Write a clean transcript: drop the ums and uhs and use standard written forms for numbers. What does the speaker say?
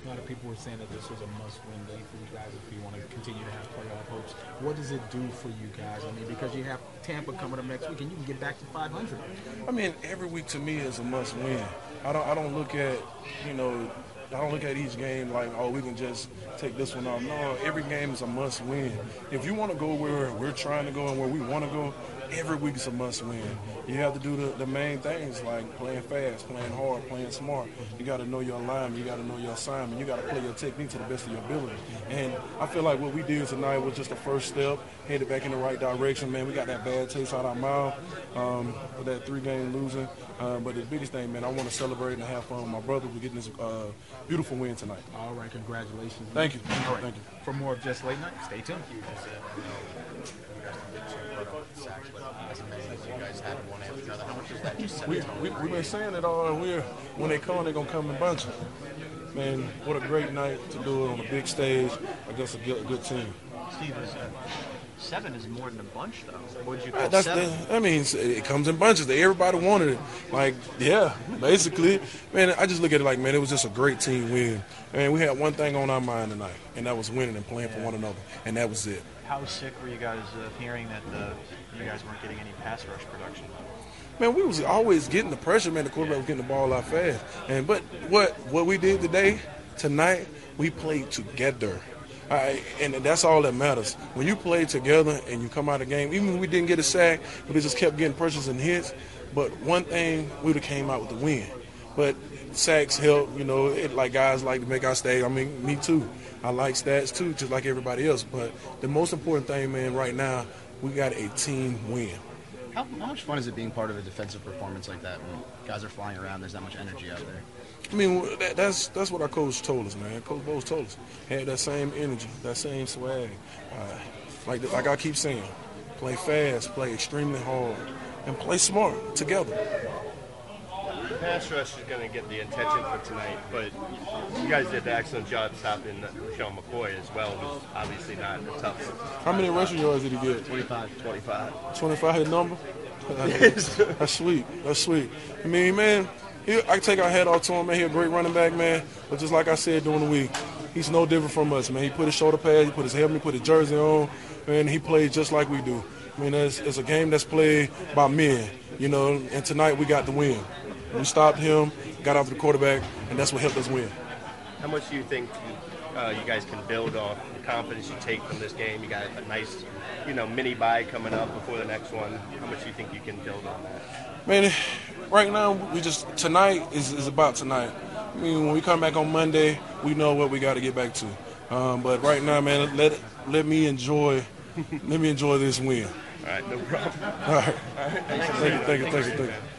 A lot of people were saying that this was a must-win game for you guys if you want to continue to have playoff hopes. What does it do for you guys? I mean, because you have Tampa coming up next week, and you can get back to 500. I mean, every week to me is a must win. I don't look at, you know, I don't look at each game like, oh, we can just take this one off. No, every game is a must win. If you want to go where we're trying to go and where we want to go, every week is a must win. You have to do the main things like playing fast, playing hard, playing smart. You got to know your alignment. You got to know your assignment. You got to play your technique to the best of your ability. And I feel like what we did tonight was just the first step, headed back in the right direction. Man, we got that bad taste out our mouth with that 3-game losing. But the biggest thing, man, I want to celebrate and have fun with my brother. We're getting this beautiful win tonight. All right, congratulations. Thank you. All right. Thank you. For more of Just Late Night, stay tuned. You guys had one after another. How much is that just set We've been saying it all. When they come, they're going to come in bunches. Man, what a great night to do it on a big stage against a good team. Steve, 7 is more than a bunch, though. What would you call 7? That means it comes in bunches. Everybody wanted it. Like, yeah, basically. Man, I just look at it like, man, it was just a great team win. Man, we had one thing on our mind tonight, and that was winning and playing for one another, and that was it. How sick were you guys of hearing that you guys weren't getting any pass rush production? Man, we was always getting the pressure, man. The quarterback was getting the ball out fast. But what we did tonight, we played together. And that's all that matters. When you play together and you come out of the game, even when we didn't get a sack, we just kept getting pressures and hits. But one thing, we would have came out with the win. But sacks help, you know, like guys like to make our stay. I mean, me too. I like stats too, just like everybody else. But the most important thing, man, right now, we got a team win. How much fun is it being part of a defensive performance like that when guys are flying around, there's that much energy out there? I mean, that's what our coach told us, man. Coach Bowles told us. Had that same energy, that same swag. Like I keep saying, play fast, play extremely hard, and play smart together. The pass rush is going to get the attention for tonight, but you guys did an excellent job stopping Sean McCoy as well, who's obviously not a tough one. How many rushing yards did he get? 25. 25 his number? That's sweet. That's sweet. I mean, man, I take our hat off to him, man. He's a great running back, man. But just like I said during the week, he's no different from us, man. He put his shoulder pads, he put his helmet, he put his jersey on, and he plays just like we do. I mean, it's a game that's played by men, you know, and tonight we got the win. We stopped him, got after the quarterback, and that's what helped us win. How much do you think you guys can build off the confidence you take from this game? You got a nice, mini bye coming up before the next one. How much do you think you can build on that? Man, right now, tonight is about tonight. I mean, when we come back on Monday, we know what we got to get back to. But right now, man, let me enjoy this win. All right, no problem. All right. Thank you.